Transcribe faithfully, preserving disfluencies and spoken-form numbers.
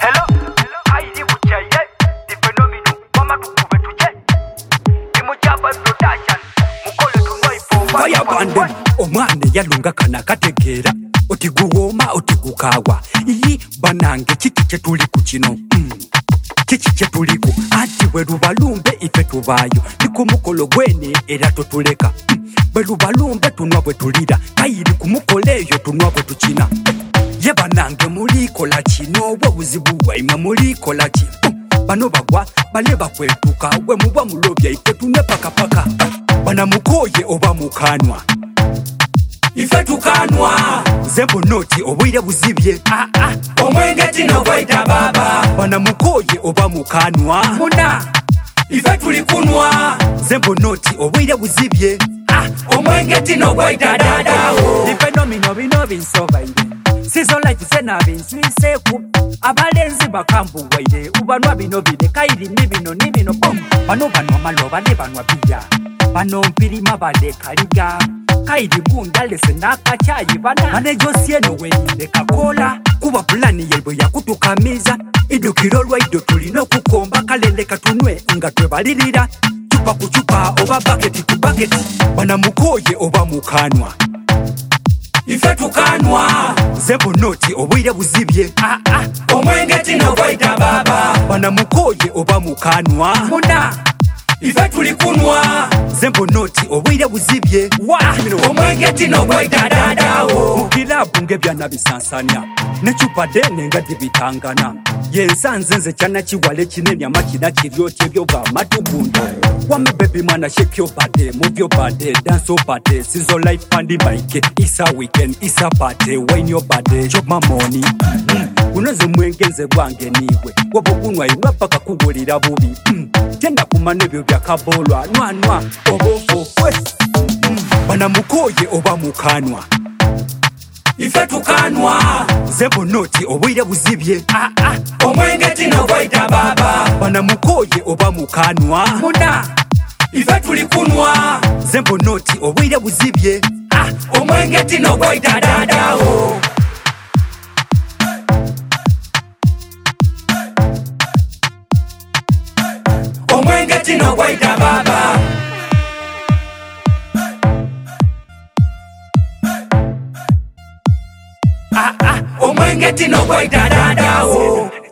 Hello, aidi buchaye, the phenomenon, mama tukuve tuje. Imujaba production, mukole tunoi pomba. Fire band, omwane yalunga kana kategera. Otiguwoma, otigukawa. Iyi banange kiki chetuli kuchino. Mm. Kiki chetuliku, ati weru balumbe ife tubayo. Niku mukolo gwene era totuleka. Mm. Weru balumbe tunwabwe tulida. Kairi kumukoleyo tunwabwe tuchina. Ye banange mulikola kino we buzibu bwaima mulikola ki bano bagwa bale bakwetuka we muba mulobya ife tune paka paka bana mukoye oba mukanwa ife tukanwa zembo noti obwire buzibye ah ah omwenge tino gwaita baba bana mukoye oba mukanwa muna ife tulikunwa zembo noti obwire buzibye ah omwenge tino gwaita dadawo the phenomenon bino binsobaire Sizo like sena binsu iseku abalenzi bakambu waide ubanwa bino bide kairi nibino nibino bom bano banwa maloba ne banwa biya bano mpiri mabale kaliga kairi bunda lesena kachayi bana mane josie no weinde kakola kuba plani yebo ya kutukamiza idukirolwa idotulino kukomba kalele katunwe nga twebalirira chupa kuchupa oba bucket to bucket bana mukoye oba mukanwa ife tukanwa zembo noti obwire buzibye ah ah omwenge tino gwaita baba bana mukoye oba mukanwa muna ife tulikunwa zembo noti obwire buzibye wa omwenge tino gwaita dadawo mukilabu ngebyana bisansanya nechupa dene nga dibitangana yensanze nze cyana kiwale kinenya makina kiryote byo ba matubunda wame baby mwana shake your body move your body dance your body sizo life pandi bike isa weekend isa party wine your body job my money mm. unoze mwengenze gwange niwe wobokunwa inwa paka kugolira bubi mm. tenda kumane byo byakabolwa nwa nwa obofo kwe mm. bana mukoye oba mukanwa ife tukanwa zembo noti obwire buzibye ah ah omwenge tino gwaita baba bana mukoye oba mukanwa muna ife tulikunwa zembo noti obwire buzibye ah omwenge tino gwaita dadawo omwenge tino gwaita baba omwenge tino gwaita dadawo